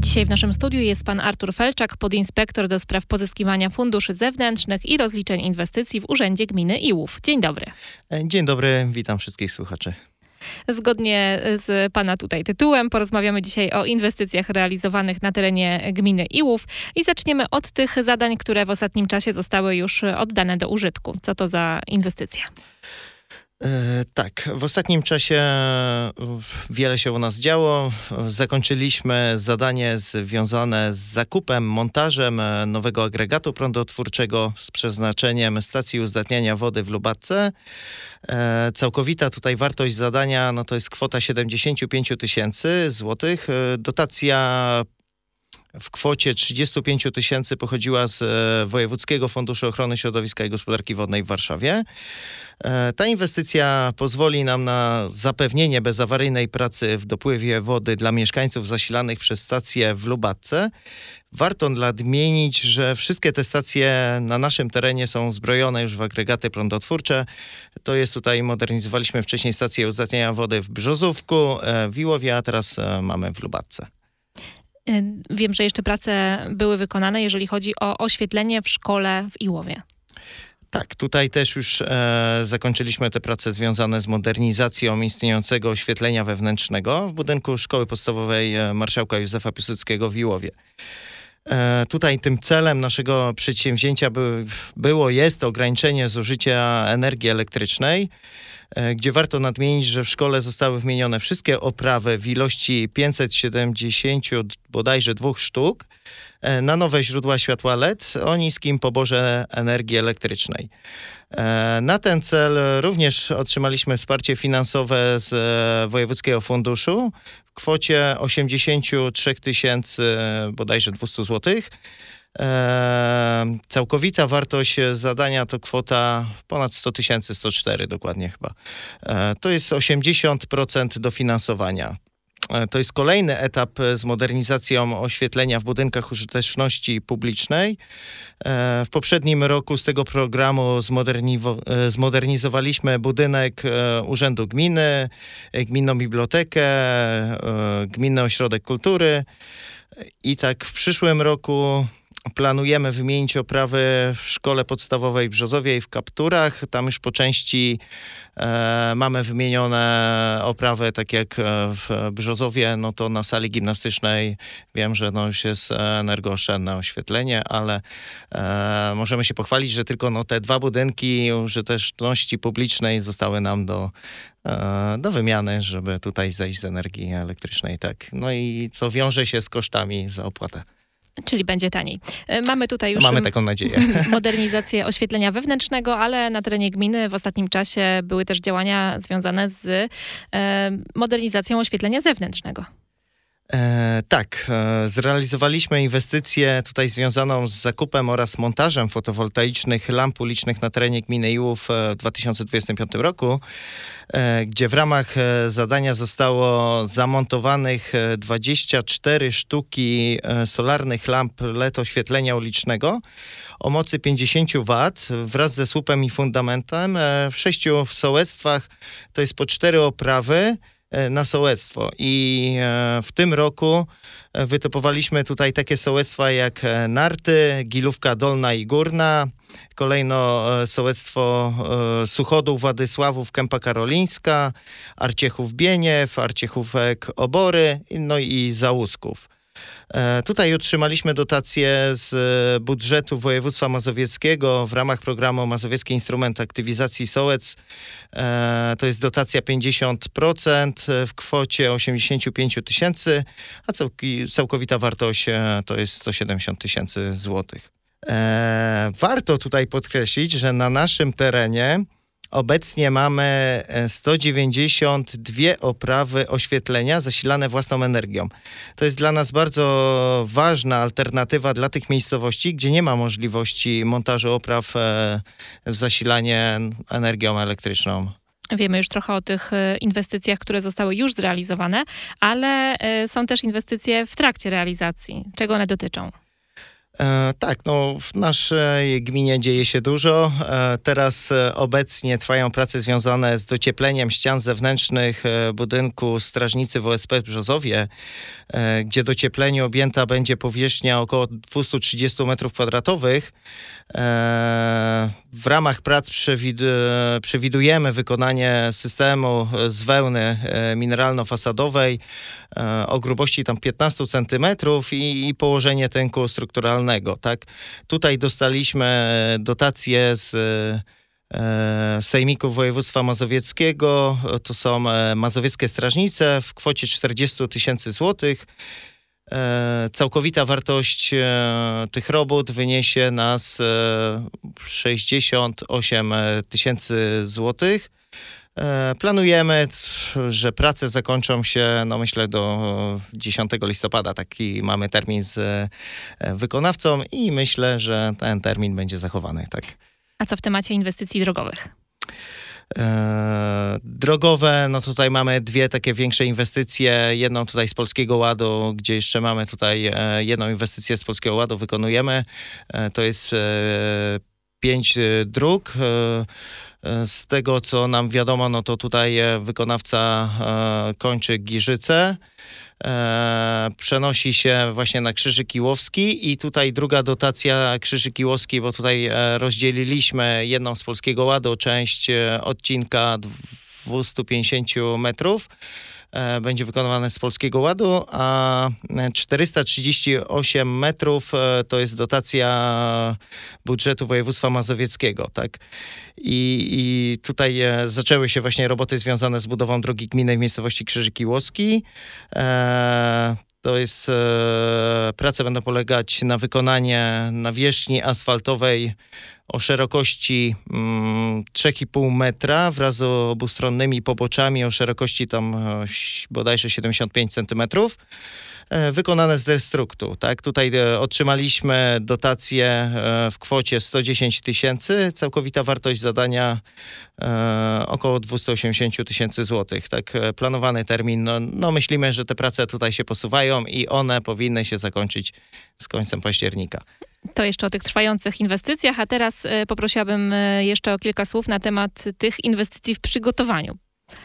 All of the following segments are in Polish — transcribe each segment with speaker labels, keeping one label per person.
Speaker 1: Dzisiaj w naszym studiu jest pan Artur Felczak, podinspektor do spraw pozyskiwania funduszy zewnętrznych i rozliczeń inwestycji w Urzędzie Gminy Iłów. Dzień dobry.
Speaker 2: Dzień dobry, witam wszystkich słuchaczy.
Speaker 1: Zgodnie z pana tutaj tytułem porozmawiamy dzisiaj o inwestycjach realizowanych na terenie gminy Iłów i zaczniemy od tych zadań, które w ostatnim czasie zostały już oddane do użytku. Co to za inwestycje?
Speaker 2: Tak, w ostatnim czasie wiele się u nas działo. Zakończyliśmy zadanie związane z zakupem, montażem nowego agregatu prądotwórczego z przeznaczeniem stacji uzdatniania wody w Lubatce. Całkowita tutaj wartość zadania to jest kwota 75 000 złotych. Dotacja w kwocie 35 000 pochodziła z Wojewódzkiego Funduszu Ochrony Środowiska i Gospodarki Wodnej w Warszawie. Ta inwestycja pozwoli nam na zapewnienie bezawaryjnej pracy w dopływie wody dla mieszkańców zasilanych przez stacje w Lubatce. Warto nadmienić, że wszystkie te stacje na naszym terenie są zbrojone już w agregaty prądotwórcze. To jest tutaj, modernizowaliśmy wcześniej stację uzdatniania wody w Brzozówku, w Iłowie, a teraz mamy w Lubatce.
Speaker 1: Wiem, że jeszcze prace były wykonane, jeżeli chodzi o oświetlenie w szkole w Iłowie.
Speaker 2: Tak, tutaj też już zakończyliśmy te prace związane z modernizacją istniejącego oświetlenia wewnętrznego w budynku Szkoły Podstawowej Marszałka Józefa Piłsudskiego w Iłowie. Tutaj tym celem naszego przedsięwzięcia jest ograniczenie zużycia energii elektrycznej, gdzie warto nadmienić, że w szkole zostały wymienione wszystkie oprawy w ilości 570 bodajże 2 sztuk na nowe źródła światła LED o niskim poborze energii elektrycznej. Na ten cel również otrzymaliśmy wsparcie finansowe z Wojewódzkiego Funduszu w kwocie 83 bodajże 200 złotych. Całkowita wartość zadania to kwota ponad 100 000, 104 dokładnie chyba. To jest 80% dofinansowania. To jest kolejny etap z modernizacją oświetlenia w budynkach użyteczności publicznej. W poprzednim roku z tego programu zmodernizowaliśmy budynek Urzędu Gminy, Gminną Bibliotekę, Gminny Ośrodek Kultury i tak w przyszłym roku planujemy wymienić oprawy w Szkole Podstawowej w Brzozowie i w Kapturach. Tam już po części mamy wymienione oprawy, tak jak w Brzozowie, to na sali gimnastycznej wiem, że już jest energooszczędne oświetlenie, ale możemy się pochwalić, że tylko te 2 budynki użyteczności publicznej zostały nam do wymiany, żeby tutaj zejść z energii elektrycznej. Tak. I co wiąże się z kosztami za opłatę.
Speaker 1: Czyli będzie taniej. Mamy tutaj już
Speaker 2: taką nadzieję.
Speaker 1: Modernizację oświetlenia wewnętrznego, ale na terenie gminy w ostatnim czasie były też działania związane z modernizacją oświetlenia zewnętrznego.
Speaker 2: Tak, zrealizowaliśmy inwestycję tutaj związaną z zakupem oraz montażem fotowoltaicznych lamp ulicznych na terenie gminy Iłów w 2025 roku, gdzie w ramach zadania zostało zamontowanych 24 sztuki solarnych lamp LED oświetlenia ulicznego o mocy 50 W wraz ze słupem i fundamentem w 6 sołectwach. To jest po 4 oprawy na sołectwo i w tym roku wytypowaliśmy tutaj takie sołectwa jak Narty, Gilówka Dolna i Górna, kolejno sołectwo Suchodół, Władysławów, Kępa Karolińska, Arciechów-Bieniew, Arciechówek-Obory, i Załusków. Tutaj otrzymaliśmy dotację z budżetu województwa mazowieckiego w ramach programu Mazowiecki Instrument Aktywizacji Sołectw. To jest dotacja 50% w kwocie 85 000, a całkowita wartość to jest 170 000 złotych. Warto tutaj podkreślić, że na naszym terenie obecnie mamy 192 oprawy oświetlenia zasilane własną energią. To jest dla nas bardzo ważna alternatywa dla tych miejscowości, gdzie nie ma możliwości montażu opraw w zasilanie energią elektryczną.
Speaker 1: Wiemy już trochę o tych inwestycjach, które zostały już zrealizowane, ale są też inwestycje w trakcie realizacji. Czego one dotyczą?
Speaker 2: Tak, no w naszej gminie dzieje się dużo. Teraz obecnie trwają prace związane z dociepleniem ścian zewnętrznych budynku Strażnicy WSP w Brzozowie, gdzie dociepleniu objęta będzie powierzchnia około 230 m2. W ramach prac przewidujemy wykonanie systemu z wełny mineralno-fasadowej o grubości tam 15 cm i położenie tynku strukturalnego. Tak? Tutaj dostaliśmy dotacje z Sejmików Województwa Mazowieckiego. To są mazowieckie strażnice w kwocie 40 000 złotych. Całkowita wartość tych robót wyniesie nas 68 000 złotych. Planujemy, że prace zakończą się, no myślę, do 10 listopada. Taki mamy termin z wykonawcą i myślę, że ten termin będzie zachowany. Tak.
Speaker 1: A co w temacie inwestycji drogowych?
Speaker 2: Drogowe, no tutaj mamy dwie takie większe inwestycje. Jedną tutaj z Polskiego Ładu, gdzie jeszcze mamy tutaj jedną inwestycję z Polskiego Ładu wykonujemy. To jest 5 dróg. Z tego, co nam wiadomo, no to tutaj wykonawca kończy Giżyce, przenosi się właśnie na Krzyżyk Kiłowski i tutaj druga dotacja Krzyżyk Kiłowski, bo tutaj rozdzieliliśmy jedną z Polskiego Ładu część odcinka 250 metrów. Będzie wykonywane z Polskiego Ładu, a 438 metrów to jest dotacja budżetu województwa mazowieckiego, tak? I tutaj zaczęły się właśnie roboty związane z budową drogi gminnej w miejscowości Krzyżyk Kiłowski. To jest, prace będą polegać na wykonanie nawierzchni asfaltowej o szerokości 3,5 metra wraz z obustronnymi poboczami o szerokości tam bodajże 75 centymetrów. Wykonane z destruktu. Tak? Tutaj otrzymaliśmy dotację w kwocie 110 000. Całkowita wartość zadania około 280 000 złotych. Tak, planowany termin, no myślimy, że te prace tutaj się posuwają i one powinny się zakończyć z końcem października.
Speaker 1: To jeszcze o tych trwających inwestycjach, a teraz poprosiłabym jeszcze o kilka słów na temat tych inwestycji w przygotowaniu.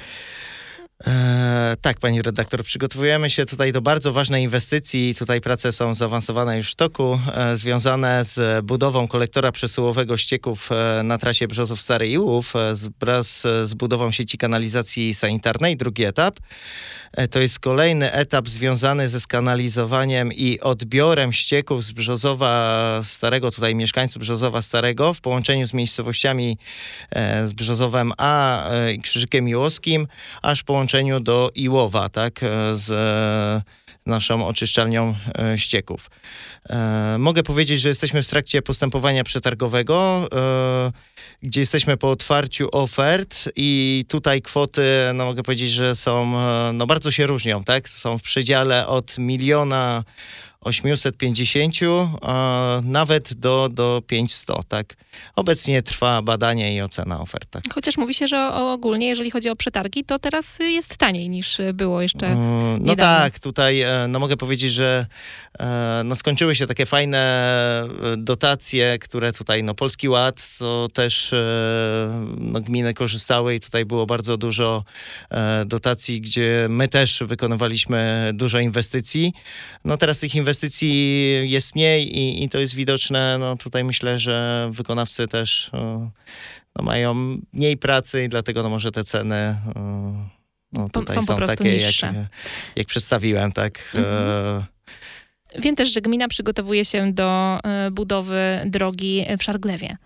Speaker 2: Tak, pani redaktor, przygotowujemy się tutaj do bardzo ważnej inwestycji. Tutaj prace są zaawansowane już w toku, związane z budową kolektora przesyłowego ścieków na trasie Brzozów-Stary Iłów wraz z budową sieci kanalizacji sanitarnej, drugi etap. To jest kolejny etap związany ze skanalizowaniem i odbiorem ścieków z Brzozowa Starego, tutaj mieszkańców Brzozowa Starego w połączeniu z miejscowościami z Brzozowem A i Krzyżykiem Miłowskim, aż w połączeniu do Iłowa, tak, z naszą oczyszczalnią ścieków. Mogę powiedzieć, że jesteśmy w trakcie postępowania przetargowego, gdzie jesteśmy po otwarciu ofert i tutaj kwoty, no mogę powiedzieć, że są, no bardzo się różnią, tak? Są w przedziale od 1 850 000 nawet do 500 000, tak? Obecnie trwa badanie i ocena ofert. Tak?
Speaker 1: Chociaż mówi się, że ogólnie, jeżeli chodzi o przetargi, to teraz jest taniej niż było jeszcze
Speaker 2: No
Speaker 1: niedawno.
Speaker 2: tak, tutaj no mogę powiedzieć, że no skończyły się takie fajne dotacje, które tutaj, no Polski Ład, to też no gminy korzystały i tutaj było bardzo dużo dotacji, gdzie my też wykonywaliśmy dużo inwestycji. No teraz tych inwestycji jest mniej i to jest widoczne. No tutaj myślę, że wykonawcy też no mają mniej pracy i dlatego no może te ceny no tutaj są takie, jak przedstawiłem, tak.
Speaker 1: Wiem też, że gmina przygotowuje się do budowy drogi w Szarglewie.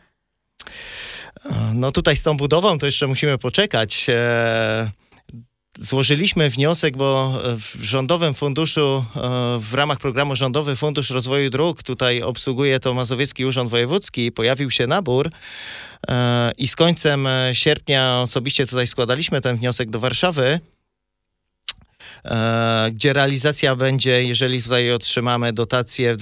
Speaker 2: No tutaj z tą budową to jeszcze musimy poczekać. Złożyliśmy wniosek, bo w rządowym funduszu, w ramach programu Rządowy Fundusz Rozwoju Dróg, tutaj obsługuje to Mazowiecki Urząd Wojewódzki, pojawił się nabór i z końcem sierpnia osobiście tutaj składaliśmy ten wniosek do Warszawy, gdzie realizacja będzie, jeżeli tutaj otrzymamy dotację w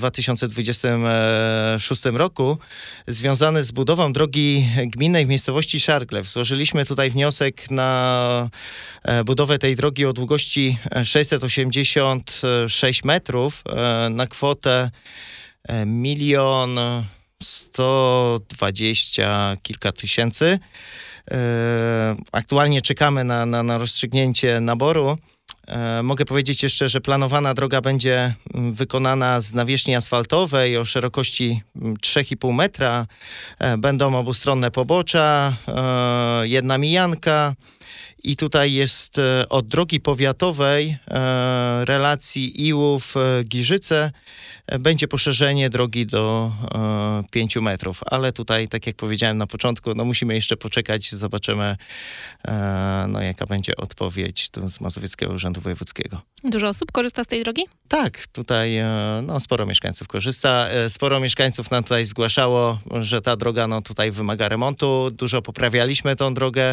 Speaker 2: 2026 roku, związany z budową drogi gminnej w miejscowości Szarglew. Złożyliśmy tutaj wniosek na budowę tej drogi o długości 686 metrów na kwotę 1 kilka tysięcy. Aktualnie czekamy na rozstrzygnięcie naboru. Mogę powiedzieć jeszcze, że planowana droga będzie wykonana z nawierzchni asfaltowej o szerokości 3,5 metra. Będą obustronne pobocza, jedna mijanka. I tutaj jest od drogi powiatowej relacji Iłów-Giżyce będzie poszerzenie drogi do 5 metrów. Ale tutaj, tak jak powiedziałem na początku, musimy jeszcze poczekać, zobaczymy jaka będzie odpowiedź tu z Mazowieckiego Urzędu Wojewódzkiego.
Speaker 1: Dużo osób korzysta z tej drogi?
Speaker 2: Tak, tutaj sporo mieszkańców korzysta. Sporo mieszkańców nam tutaj zgłaszało, że ta droga tutaj wymaga remontu. Dużo poprawialiśmy tą drogę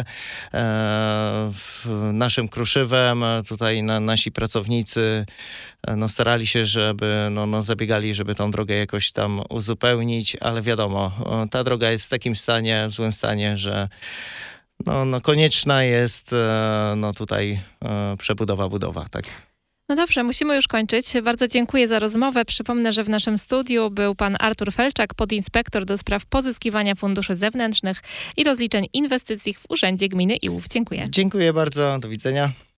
Speaker 2: naszym kruszywem. Tutaj nasi pracownicy starali się, żeby zabiegali, żeby tą drogę jakoś tam uzupełnić, ale wiadomo, ta droga jest w takim stanie, w złym stanie, że konieczna jest tutaj budowa, tak.
Speaker 1: No dobrze, musimy już kończyć. Bardzo dziękuję za rozmowę. Przypomnę, że w naszym studiu był pan Artur Felczak, podinspektor do spraw pozyskiwania funduszy zewnętrznych i rozliczeń inwestycji w Urzędzie Gminy Iłów. Dziękuję.
Speaker 2: Dziękuję bardzo, do widzenia.